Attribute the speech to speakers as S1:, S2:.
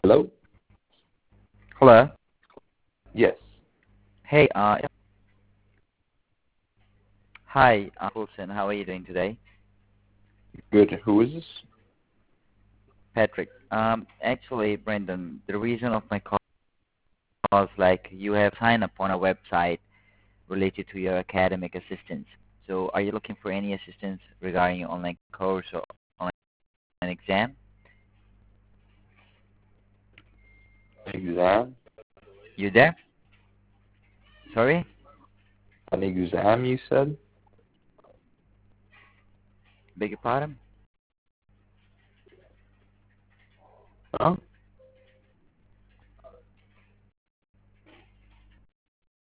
S1: Hello?
S2: Hello.
S1: Yes.
S2: Hey, hi, Wilson. How are you doing today?
S1: Good. Who is this?
S2: Patrick. Actually, Brendan, the reason of my call is like you have signed up on a website related to your academic assistance. So are you looking for any assistance regarding your online course or online exam?
S1: Exam?
S2: You there? Sorry?
S1: An exam, you said?
S2: Beg your pardon?
S1: Huh?